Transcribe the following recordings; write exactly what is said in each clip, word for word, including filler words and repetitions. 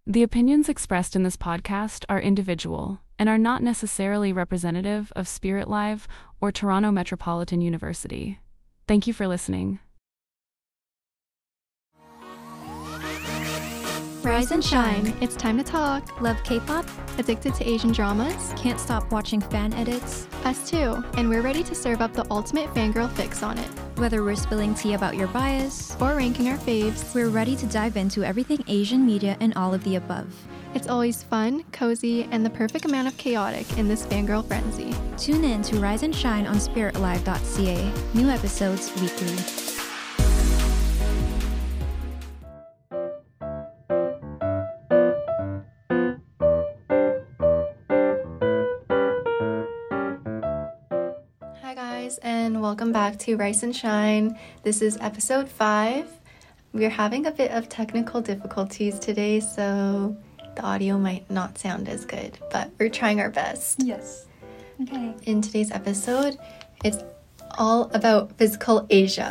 The opinions expressed in this podcast are individual and are not necessarily representative of Spirit Live or Toronto Metropolitan University. Thank you for listening. Rise and shine. It's time to talk. Love K-pop? Addicted to Asian dramas? Can't stop watching fan edits? Us too. And we're ready to serve up the ultimate fangirl fix on it. Whether we're spilling tea about your bias or ranking our faves, we're ready to dive into everything Asian media and all of the above. It's always fun, cozy, and the perfect amount of chaotic in this fangirl frenzy. Tune in to Rise and Shine on spirit live dot c a. New episodes weekly. And welcome back to Rise and Shine. This is episode five. We're having a bit of technical difficulties today, so the audio might not sound as good, but we're trying our best. Yes. Okay. In today's episode, it's all about Physical Asia.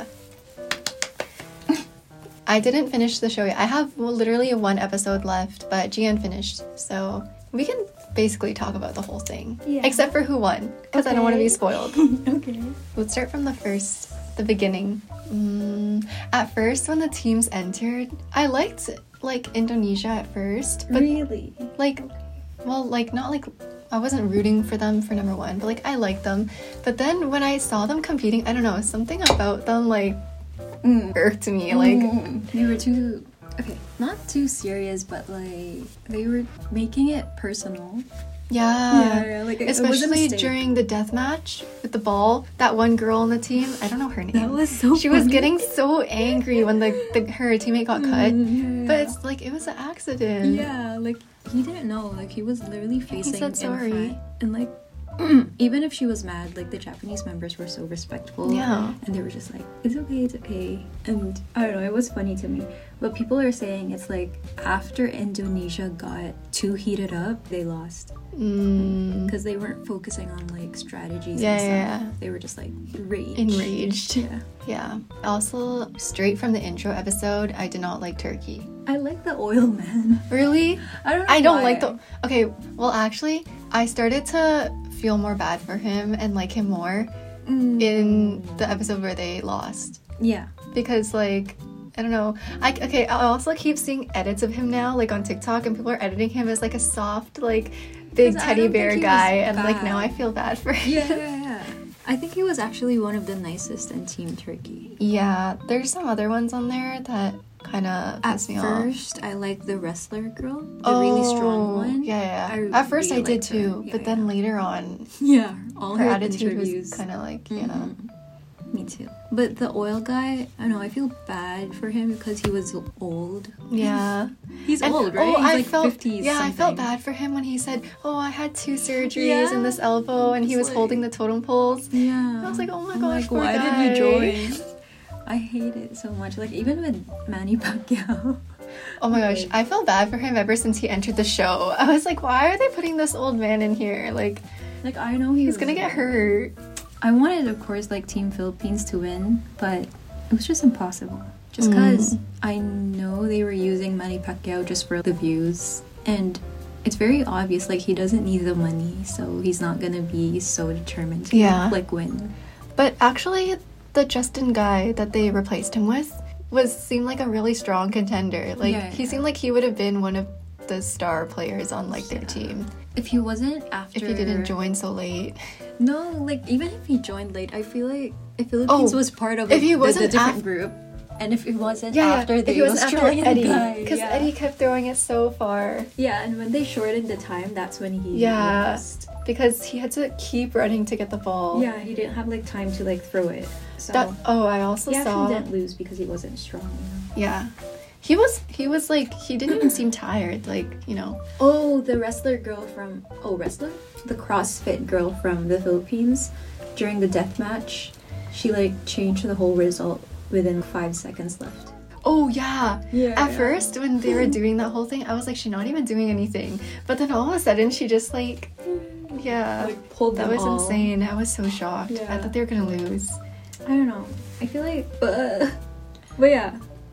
I didn't finish the show yet. I have well, literally one episode left, but Gian finished, so we can basically talk about the whole thing, yeah. Except for who won, because okay. I don't want to be spoiled. Okay. Let's start from the first, the beginning. Mm, at first, when the teams entered, I liked like Indonesia at first, but really, like, well, like not like I wasn't rooting for them for number one, but like I liked them. But then when I saw them competing, I don't know, something about them like mm. irked me. Like mm. they were too. Okay, not too serious, but like they were making it personal. Yeah, yeah like especially during the death match with the ball. That one girl on the team, I don't know her name. That was so. She funny. was getting so angry when the, the her teammate got cut, mm, yeah. but it's like it was an accident. Yeah, like he didn't know. Like he was literally facing. He said sorry, in front, and like. Even if she was mad, like the Japanese members were so respectful, yeah, and they were just like, it's okay, it's okay. And I don't know, it was funny to me. But people are saying it's like after Indonesia got too heated up, they lost because mm. they weren't focusing on like strategies yeah, and stuff. Yeah, yeah. They were just like rage. enraged. Yeah, yeah. Also, straight from the intro episode, I did not like Turkey. I like the oil man. Really? I don't. Know I don't why. like the. Okay, well, actually, I started to feel more bad for him and like him more mm. in the episode where they lost. Yeah, because like I don't know. I okay. I also keep seeing edits of him now, like on TikTok, and people are editing him as like a soft, like big teddy bear guy, and like now I feel bad for him. Yeah, yeah, yeah. I think he was actually one of the nicest in Team Turkey. Yeah, there's some other ones on there that kind of piss me off. At first, I liked the wrestler girl, the oh, really strong one. Yeah, yeah. I At first, really I did too, yeah, but yeah. then later on, yeah, all her, her, attitude interviews. was kind of like, you mm-hmm. know. Me too. But the oil guy, I don't know, I feel bad for him because he was old. Yeah. He's and, old, right? Oh, He's I like felt, fifties yeah, something. I felt bad for him when he said, oh, I had two surgeries yeah. in this elbow, and he was like, holding the totem poles. Yeah. I was like, oh my I'm gosh, like, poor why guy. did you join? I hate it so much. Like, even with Manny Pacquiao. Oh my gosh, I felt bad for him ever since he entered the show. I was like, why are they putting this old man in here? Like, like I know he he's was, gonna get hurt. I wanted, of course, like Team Philippines to win, but it was just impossible. Just because mm. I know they were using Manny Pacquiao just for the views, and it's very obvious, like, he doesn't need the money, so he's not gonna be so determined to, yeah. like, win. But actually, the Justin guy that they replaced him with was seemed like a really strong contender. Like, yeah, he yeah. seemed like he would have been one of the star players on, like, their yeah. team. If he wasn't after... If he didn't join so late. No, like, even if he joined late, I feel like if Philippines oh, was part of like, if he the, wasn't the different af- group, and if it wasn't yeah, after if the he wasn't after Australian Eddie, guy. because yeah. Eddie kept throwing it so far. Yeah, and when they shortened the time, that's when he yeah, lost. Because he had to keep running to get the ball. Yeah, he didn't have, like, time to, like, throw it. So That, oh, I also he saw... actually didn't lose because he wasn't strong, you know? Yeah. He was, he was like, he didn't even seem tired, like, you know. Oh, the wrestler girl from... Oh, wrestler? The CrossFit girl from the Philippines, during the death match, she, like, changed the whole result within five seconds left. Oh, yeah. Yeah. At yeah. first, when they were doing that whole thing, I was like, she's not even doing anything. But then all of a sudden, she just, like, yeah. Like, pulled that them was all. insane. I was so shocked. Yeah. I thought they were gonna lose. I don't know. I feel like... Uh, but yeah.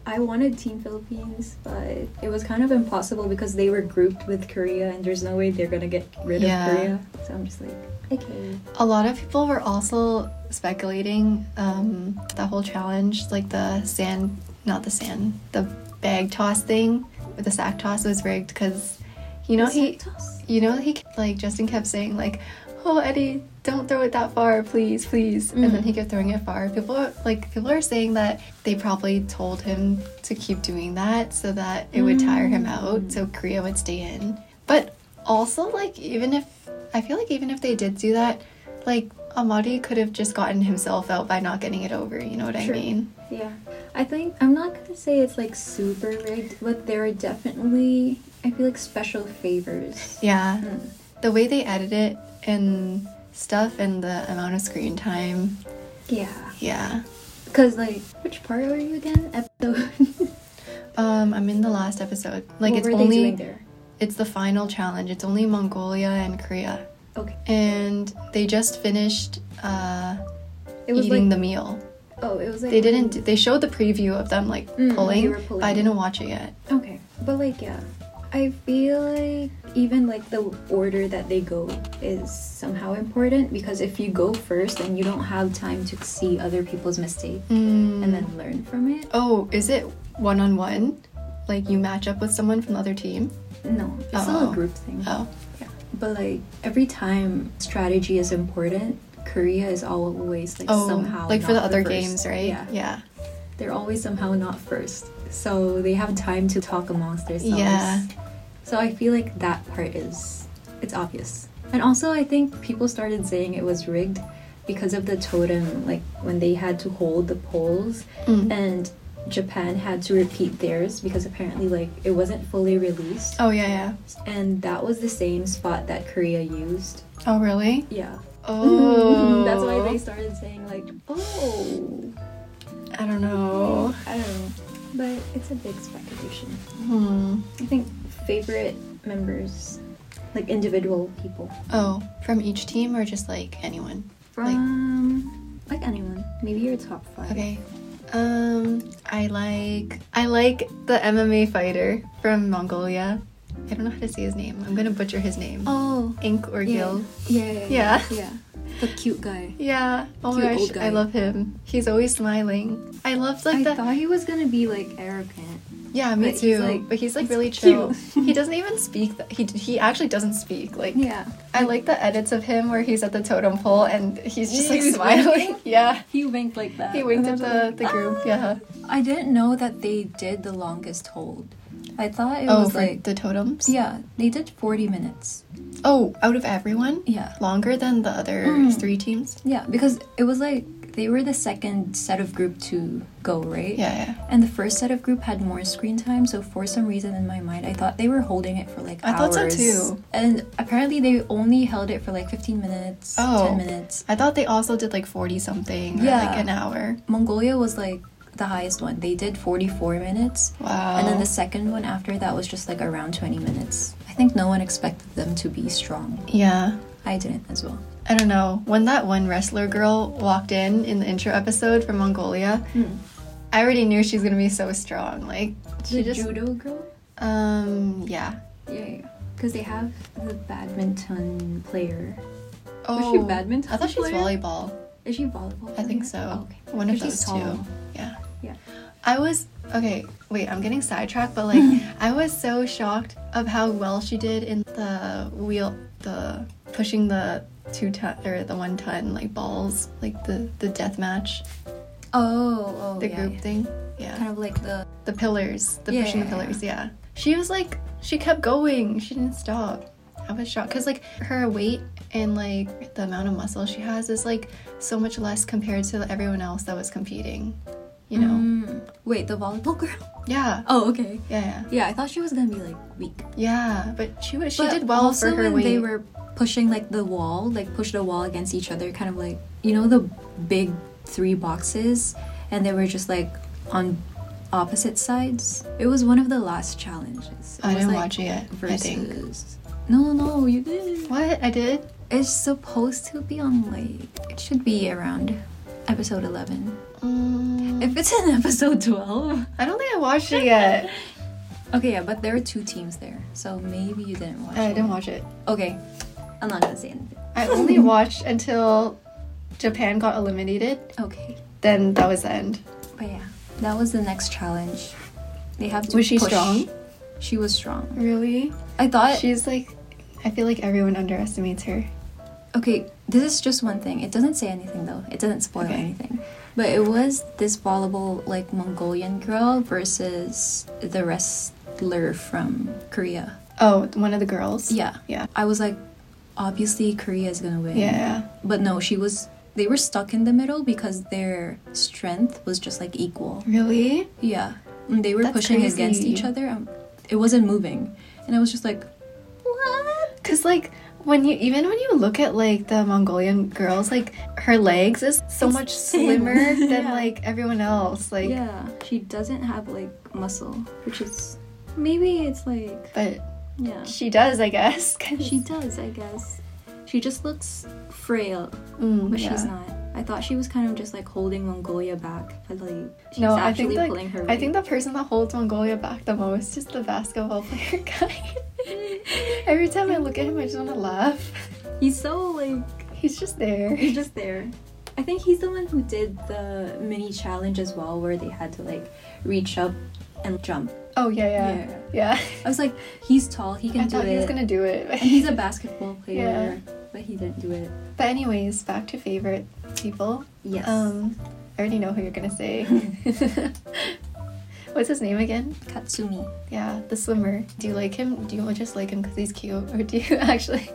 I wanted Team Philippines, but it was kind of impossible because they were grouped with Korea, and there's no way they're gonna get rid Yeah. of Korea. So I'm just like, okay. A lot of people were also speculating um, the whole challenge, like the sand, not the sand, the bag toss thing with the sack toss was rigged because, you know, The he, sack toss? you know, he like Justin kept saying like, "Oh, Eddie, don't throw it that far, please, please," and then he kept throwing it far. People are, like people are saying that they probably told him to keep doing that so that it would tire him out, so Korea would stay in. But also, like even if I feel like even if they did do that, like Amadi could have just gotten himself out by not getting it over. You know what I Sure. mean? Yeah. I think, I'm not gonna say it's like super rigged, but there are definitely, I feel like, special favors. Yeah. Mm. The way they edit it and stuff, and the amount of screen time. Yeah. Yeah. Because, like, which part are you again? Episode? Um, I'm in the last episode. Like what it's were only they doing there? it's the final challenge. It's only Mongolia and Korea. Okay. And they just finished uh, It was eating like, the meal. oh, it was like They didn't. when- do- They showed the preview of them like Mm, pulling, they were pulling. but I didn't watch it yet. Okay, but like yeah, I feel like even like the order that they go is somehow important because if you go first, then you don't have time to see other people's mistakes Mm. and then learn from it. Oh, is it one on one? Like you match up with someone from the other team? No, it's still Oh. a group thing. Oh, Yeah, but like every time strategy is important, Korea is always like oh, somehow like for the not other first. games, right? Yeah, yeah. they're always somehow not first, so they have time to talk amongst themselves. Yeah. So I feel like that part is, it's obvious. And also I think people started saying it was rigged because of the totem, like when they had to hold the poles Mm. and Japan had to repeat theirs because apparently like it wasn't fully released. Oh yeah, yeah. And that was the same spot that Korea used. Oh really? Yeah. Oh, That's why they started saying like, oh, I don't know. I don't know. But it's a big speculation. Hmm. I think favorite members, like individual people. Oh, from each team or just like anyone? From like, anyone. Maybe your top five. Okay. Um, I like I like the M M A fighter from Mongolia. I don't know how to say his name. I'm gonna butcher his name. Oh. Ink or Yeah. Gil. Yeah, yeah, Yeah. yeah. The cute guy. Yeah. Oh Cute my gosh, old guy. I love him. He's always smiling. I love like I the thought he was gonna be like arrogant. yeah, me but too. he's, like- but he's like he's really cute. chill. He doesn't even speak. Th- he he actually doesn't speak. Like Yeah. I like the edits of him where he's at the totem pole and he's just like He's smiling. winking. Yeah. He winked like that. He winked And at I was the, like, the group. "Ah." Yeah. I didn't know that they did the longest hold. I thought it Oh, was for like the totems. yeah, they did forty minutes. Oh, out of everyone. Yeah. Longer than the other Mm. three teams. Yeah, because it was like they were the second set of group to go, right? Yeah, yeah. And the first set of group had more screen time, so for some reason in my mind, I thought they were holding it for like I hours. thought so too. And apparently they only held it for like fifteen minutes, Oh. ten minutes. I thought they also did like forty something or Yeah. like an hour. Mongolia was like the highest one. They did forty-four minutes. Wow. And then the second one after that was just like around twenty minutes. I think no one expected them to be strong. Yeah. I didn't as well. I don't know. When that one wrestler girl walked in in the intro episode from Mongolia, I already knew she's gonna be so strong. Like she The just judo girl? um yeah. Yeah, yeah. Because they have the badminton player. Oh, Was she badminton I thought she's player? volleyball. Is she volleyball? I think player? so. Oh, okay. One of 'Cause those she's two. tall. Yeah. Yeah. I was okay. Wait, I'm getting sidetracked, but like I was so shocked of how well she did in the wheel, the pushing the two ton or the one ton like balls, like the the death match, Oh, oh, the yeah, group yeah. thing. Yeah, Kind of like the the pillars, the Yeah, pushing the yeah, pillars. Yeah, she was like she kept going. She didn't stop. I was shocked because like her weight and like the amount of muscle she has is like so much less compared to everyone else that was competing. You know? Mm. Wait, the volleyball girl? Yeah. Oh, okay. Yeah. Yeah. Yeah, I thought she was gonna be like weak. Yeah, but she was she But did well also for her when weight. they were pushing like the wall, like push the wall against each other, kind of like you know the big three boxes, and they were just like on opposite sides. It was one of the last challenges. It I was, didn't like, watch it yet. I Versus. think. No, no, you did. What I did? It's supposed to be on like it should be around episode eleven. Mm, If it's in episode twelve. I don't think I watched it yet. Okay, yeah, but there are two teams there, so maybe you didn't watch it. I didn't watch it. Okay, I'm not gonna say anything. I only watched until Japan got eliminated. Okay. Then that was the end. But yeah, that was the next challenge. They have to Was she push. strong? She was strong. Really? I thought... She's like... I feel like everyone underestimates her. Okay, this is just one thing. It doesn't say anything though. It doesn't spoil Okay. anything. But it was this volleyball, like, Mongolian girl versus the wrestler from Korea. Oh, one of the girls? Yeah. Yeah. I was like, obviously Korea is gonna win. Yeah. But no, she was... They were stuck in the middle because their strength was just, like, equal. Really? Yeah. And they were That's pushing crazy. against each other. Um, it wasn't moving. And I was just like, what? Because, like, when you... Even when you look at, like, the Mongolian girls, like, her legs is so It's much thin. slimmer than, Yeah. like, everyone else. Like... Yeah. She doesn't have, like, muscle. Which is... Maybe it's, like... But Yeah. she does, I guess. 'cause- She does, I guess. She just looks frail, Mm, but yeah. she's not. I thought she was kind of just like holding Mongolia back, but like she's No, I actually think like, pulling her I weight. think the person that holds Mongolia back the most is the basketball player guy. Every time I look at him, I just want to laugh. He's so like He's just there. he's just there. I think he's the one who did the mini challenge as well, where they had to like reach up and jump. Oh yeah, yeah, Yeah. yeah. I was like, he's tall, he can I do thought it. he was gonna do it. And he's a basketball player, Yeah. but he didn't do it. But anyways, back to favorite people. Yes. Um, I already know who you're gonna say. What's his name again? Katsumi. Yeah, the swimmer. Do you like him? Do you just like him because he's cute, or do you actually?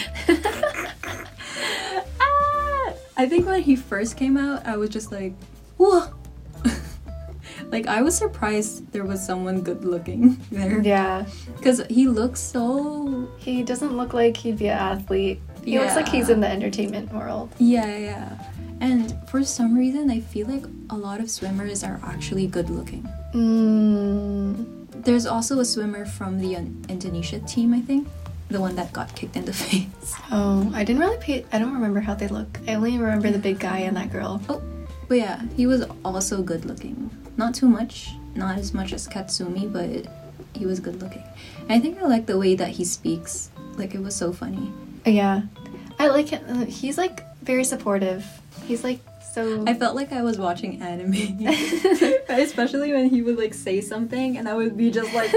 Ah! I think when he first came out, I was just like, whoa. Like, I was surprised there was someone good looking there. Yeah, Because he looks so... he doesn't look like he'd be an athlete. He looks like Yeah. he's in the entertainment world. Yeah, yeah. And for some reason, I feel like a lot of swimmers are actually good looking. Mm. There's also a swimmer from the Un- Indonesia team, I think. The one that got kicked in the face. Oh, I didn't really pay. I don't remember how they look. I only remember the big guy and that girl. Oh, but yeah, he was also good looking. Not too much, not as much as Katsumi, but he was good looking. And I think I like the way that he speaks. Like, it was so funny. Yeah, I like him. Uh, He's like very supportive. He's like so. I felt like I was watching anime. Especially when he would like say something and I would be just like...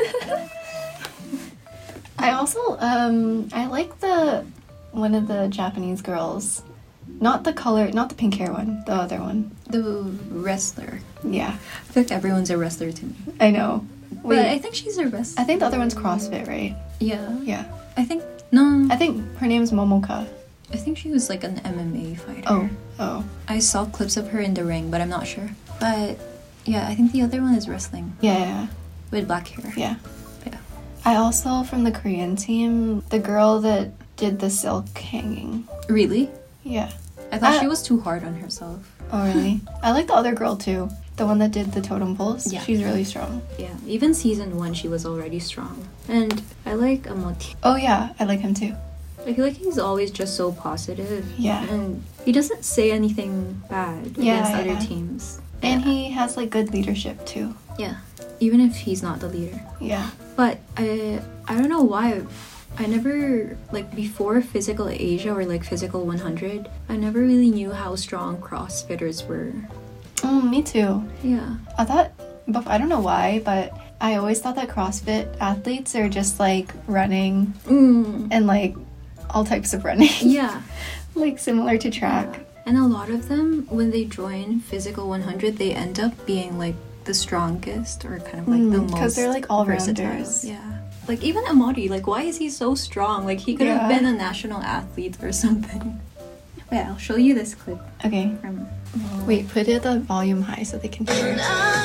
I also um I like the one of the Japanese girls, not the color, not the pink hair one, the other one. The wrestler. Yeah, I feel like everyone's a wrestler to me. I know. Wait, But I think she's a wrestler. I think the other one's CrossFit, right? Yeah. Yeah, I think... No. I think her name's Momoka. I think she was like an M M A fighter. Oh, oh, I saw clips of her in the ring, but I'm not sure. But yeah, I think the other one is wrestling yeah, yeah, with black hair. yeah. Yeah. I also from the Korean team, the girl that did the silk hanging. Really? Yeah. I thought Uh, she was too hard on herself. Oh really? I like the other girl too. The one that did the totem poles. Yeah. She's really strong. Yeah, even season one, she was already strong. And I like Amoti. Oh yeah, I like him too. I feel like he's always just so positive. Yeah. And he doesn't say anything bad Yeah, against yeah, other yeah. teams. And Yeah. he has like good leadership too. Yeah. Even if he's not the leader. Yeah. But I I don't know why. I never, like, before Physical Asia or, like, Physical one hundred, I never really knew how strong CrossFitters were. Mm, me too. Yeah. I thought, but I don't know why, but I always thought that CrossFit athletes are just like running Mm. and like all types of running. Yeah. Like similar to track. And a lot of them, when they join Physical one hundred, they end up being, like, the strongest or kind of, like, the Mm, most 'cause they're, like, all-rounders. versatile. Yeah. Like, even Amori, like, why is he so strong? Like, he could have Yeah. been a national athlete or something. Wait, I'll show you this clip Okay. from... Wait, put it the volume high so they can hear.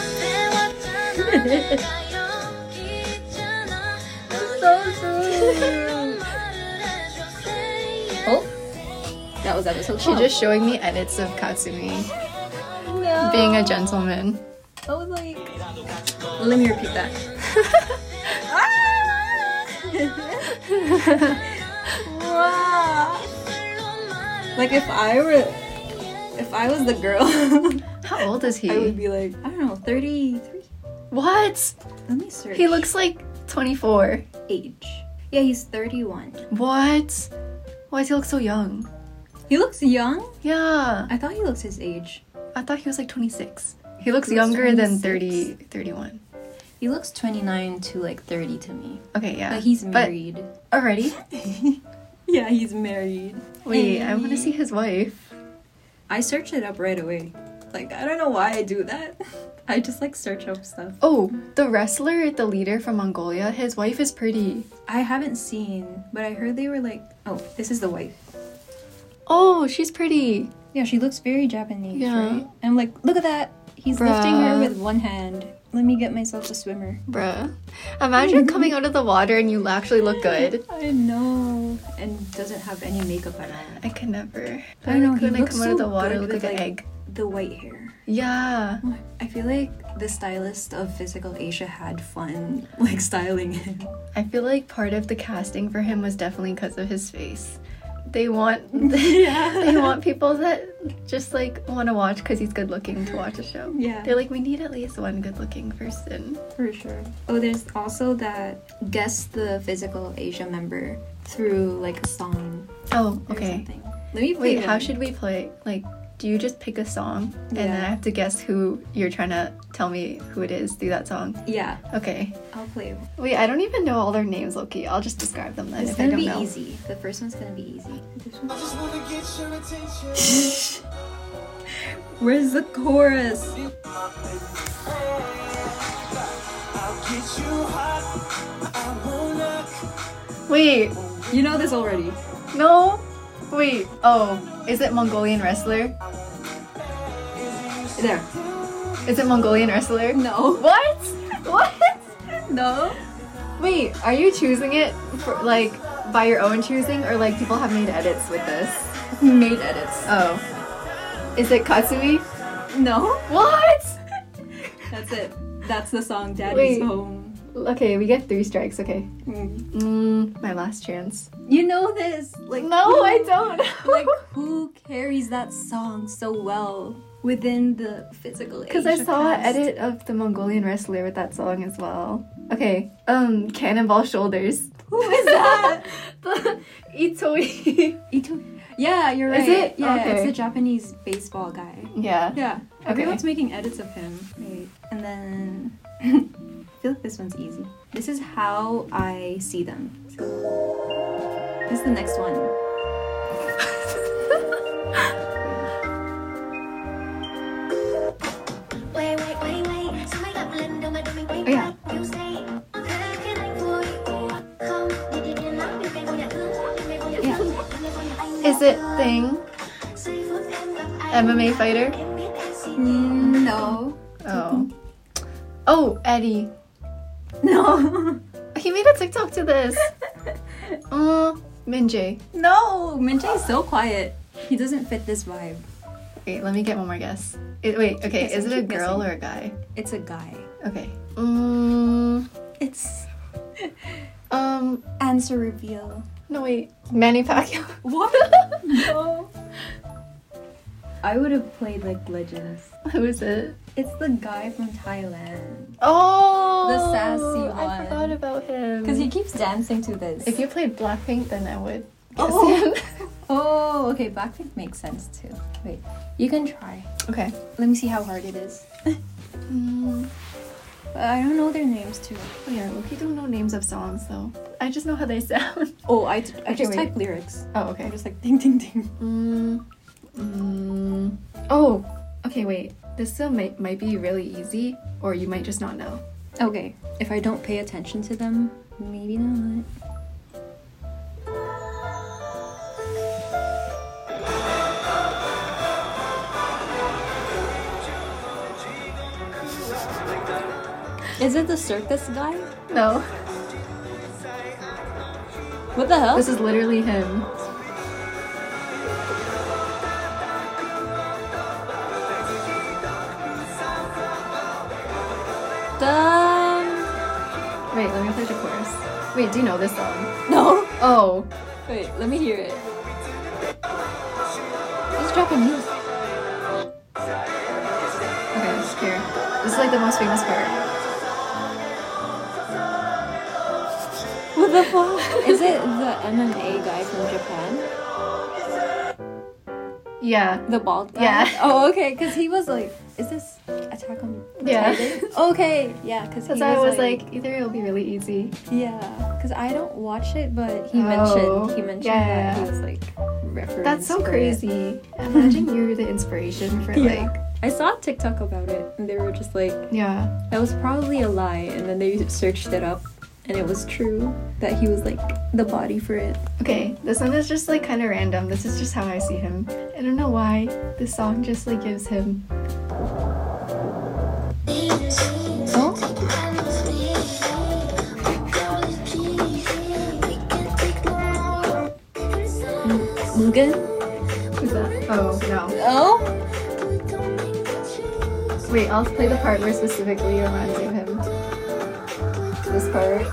Oh, that was episode She's twelve. just showing me edits of Katsumi No. being a gentleman. I was like, let me repeat that. Wow. Like if I were, if I was the girl, How old is he? I would be like, I don't know, thirty-three? What? Let me search. He looks like twenty-four. Age. Yeah, he's thirty-one. What? Why does he look so young? He looks young? Yeah. I thought he looks his age. I thought he was like twenty-six. He looks He looks younger than twenty-six. thirty, thirty-one. He looks twenty-nine to like thirty to me. Okay, yeah. But he's But- married. Already? Yeah, he's married. Wait, I want to see his wife. I searched it up right away. Like, I don't know why I do that. I just like search up stuff. Oh, the wrestler, the leader from Mongolia, his wife is pretty. I haven't seen, but I heard they were like, oh, this is the wife. Oh, she's pretty. Yeah, she looks very Japanese, Yeah. right? And I'm like, look at that. He's lifting her Bruh. with one hand. Let me get myself a swimmer. Bruh. Imagine coming out of the water and you actually look good. I know. And doesn't have any makeup at all. I could never. I know, Like when he I looks come out of so the water, I good look with, like an like- egg. The white hair. Yeah. I feel like the stylist of Physical Asia had fun, like, styling him. I feel like part of the casting for him was definitely because of his face. They want they want people that just like want to watch because he's good looking to watch a show. Yeah. They're like, we need at least one good looking person. For sure. Oh, there's also that guess the Physical Asia member through, like, a song Oh, or okay. something. Let me play Wait, how one. should we play? Like, do you just pick a song and then Yeah. I have to guess who you're trying to tell me who it is through that song? Yeah, Okay. I'll play one. Wait, I don't even know all their names, Loki. I'll just describe them then It's if I gonna don't be know. easy. The first one's gonna be easy. This one. I just wanna get your attention. Where's the chorus? I'll get you hot. I wanna. Wait, You know this already. no? Wait, oh, is it Mongolian wrestler? There. Is it Mongolian wrestler? No. What? What? No. Wait, are you choosing it for like by your own choosing or like people have made edits with this? Made edits. Oh. Is it Katsui? No. What? That's it. That's the song Daddy's Wait. Home. Okay, we get three strikes, okay. Mm. Mm, my last chance. You know this. Like No, who- I don't. Like who carries that song so well within the Physical Asia Because I saw an cast? edit of the Mongolian wrestler with that song as well. Okay, um, Cannonball Shoulders. Who is that? The Itoi. Ito- yeah, you're right. Is it? Yeah, Okay. it's the Japanese baseball guy. Yeah. Yeah, Okay. everyone's making edits of him. Wait, and then I feel like this one's easy. This is how I see them. This is the next one. Wait, wait, wait, wait. Sao mấy gặp lần đâu mà đôi mình quay Oh, yeah. You say, thế khiến anh vui. Không, đi đi đi lắm, đừng về ngồi nhà thương, đừng về ngồi nhà Yeah. thương, đừng về ngồi nhà anh. Is it Thing? Giây phút em gặp anh, M M A fighter? em biết em xin Mm, no. Oh. Oh, Eddie. No. He made a TikTok to this. Uh, Minjae. No, Minjae is so quiet. He doesn't fit this vibe. Wait, let me get one more guess. It, wait, okay, Guessing, is it a keep girl guessing. or a guy? It's a guy. Okay. Um, It's um, answer reveal. no wait. Manny Pacquiao. What? No. I would have played like Legends. Who is it? It's the guy from Thailand. Oh! The sassy I one. forgot about him. Because he keeps dancing to this. If you played Blackpink, then I would guess Oh. him. Oh, okay, Blackpink makes sense too. Wait, you can try. Okay. Let me see how hard it is. Mm, But I don't know their names too. oh yeah, Loki don't know names of songs though. I just know how they sound. Oh, I, I Okay, just wait. type lyrics. Oh, okay. I'm just like ding ding ding. Mm, mm, oh, okay, wait. This uh, might, might be really easy, or you might just not know. Okay, if I don't pay attention to them, maybe not. Is it the circus guy? No, What the hell? this is literally him. Dum. Wait, let me play the chorus. Wait, do you know this song? No. Oh, Wait, let me hear it. It's Japanese. like the most famous part. What the fuck? Is it the M M A guy from Japan? Yeah. The bald guy? Yeah. Oh, okay. Because he was like, is this Attack on Yeah. Titan? Okay. Yeah. Because That's why I was like, either it'll be really easy. yeah. Because I don't watch it, but he Oh. mentioned he mentioned Yeah. that he was like referenced. That's so for crazy. It. Imagine you're the inspiration for Yeah. like, I saw a TikTok about it, and they were just like, yeah. that was probably a lie, and then they searched it up, and it was true that he was like the body for it. Okay, this one is just like kind of random. This is just how I see him. I don't know why this song just like gives him. Oh. Mugen? Who's that? Oh no. Oh. Wait, I'll play the part where specifically reminds me of him. This part.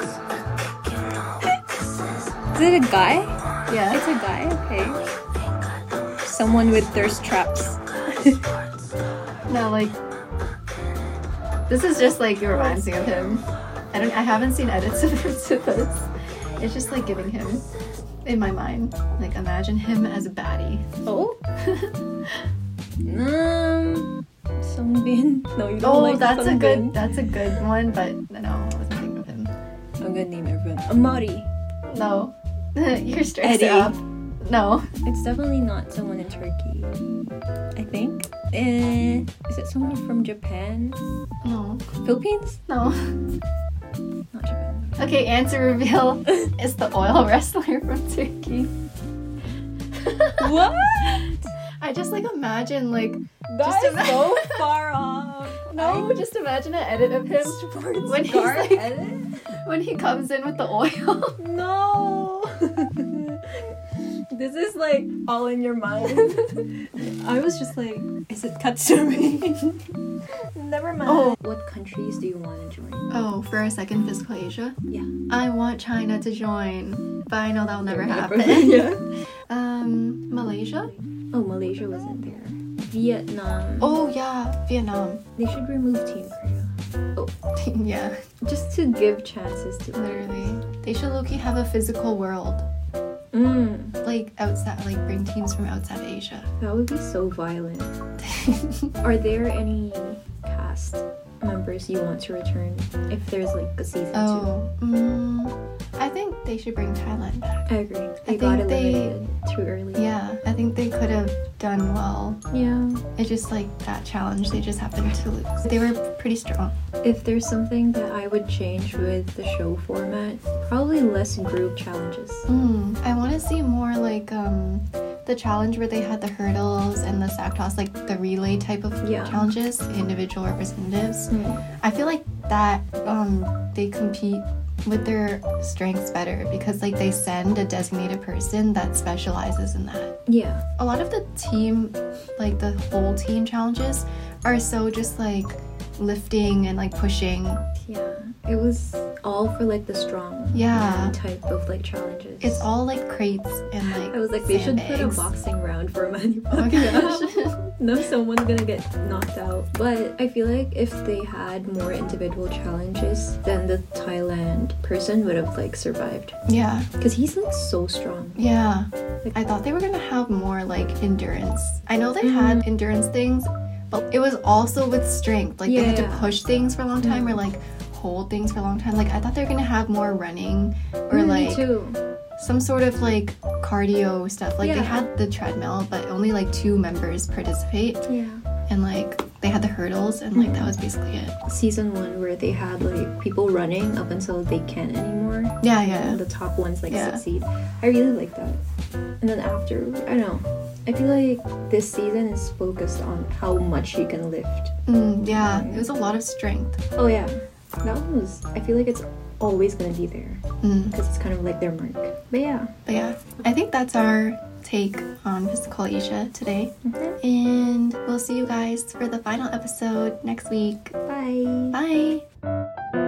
Is it a guy? Yeah. It's a guy. Okay. Someone with thirst traps. No, like this is just like it reminds me of him. I don't. I haven't seen edits of him to this. It's just like giving him in my mind. Like imagine him as a baddie. Oh. um. Sungbin. No, you don't Oh, like that's a Sungbin. good. That's a good one. But no, I wasn't thinking of him. I'm gonna name everyone. Amari. No, you're stressed Eddie. up. No. It's definitely not someone in Turkey. I think. Eh, is it someone from Japan? No. Philippines? No. Not Japan. Okay, answer reveal. It's the oil wrestler from Turkey. What? I just like imagine like That Just is ima- so far off. no, just imagine an edit of him when he's Scar like edit? when he comes in with the oil. No. This is like all in your mind. I was just like, is it Katsumi? Never mind. Oh. What countries do you want to join? Oh, for a second, physical Asia. Yeah. I want China to join, but I know that'll never Never. happen. Yeah. Um, Malaysia. Oh, Malaysia wasn't there. Vietnam. Oh yeah, Vietnam. They should remove Team Korea. Yeah, Just to give chances to literally. They should low-key have a physical world, Mm, like outside, like bring teams from outside Asia. that would be so violent. Are there any cast members you want to return if there's like a season Oh, mm, I think they should bring Thailand back. two? I agree. They I got think they- eliminated too early. Yeah, I think they could have done well. Yeah. It's just like that challenge, they just happened to lose. They were pretty strong. If there's something that I would change with the show format, probably less group challenges. Mm, I want to see more like um, the challenge where they had the hurdles and the sack toss, like the relay type of Yeah. challenges, individual representatives. Mm. I feel like that um, they compete with their strengths better because like they send a designated person that specializes in that. Yeah. A lot of the team, like the whole team challenges, are so just like lifting and like pushing. Yeah. It was all for like the strong Yeah. type of like challenges. It's all like crates and like I was like, they should put a sandbags. boxing round for Manny Oh my gosh. No, someone's gonna get knocked out. But I feel like if they had more individual challenges, then the Thailand person would have like survived. Yeah, Because he's like so strong. yeah. I thought they were gonna have more like endurance. I know they had endurance things, but it was also with strength. Like they had to Yeah. push things for a long time or like hold things for a long time. Like I thought they were gonna have more running or Mm, me like too. some sort of like cardio stuff. Like they Yeah. had the treadmill, but only like two members participate, Yeah. and like they had the hurdles, and like that was basically it. Season one where they had like people running up until they can't anymore. Yeah, And yeah. the top ones like Yeah. succeed. I really like that. And then after, I don't know. I feel like this season is focused on how much you can lift. Mm, yeah, it was a lot of strength. Oh yeah, that one was. I feel like it's always gonna be there Mm. because it's kind of like their mark. But yeah. But yeah, I think that's our take on Physical Asia today. Mm-hmm. And we'll see you guys for the final episode next week. Bye. Bye!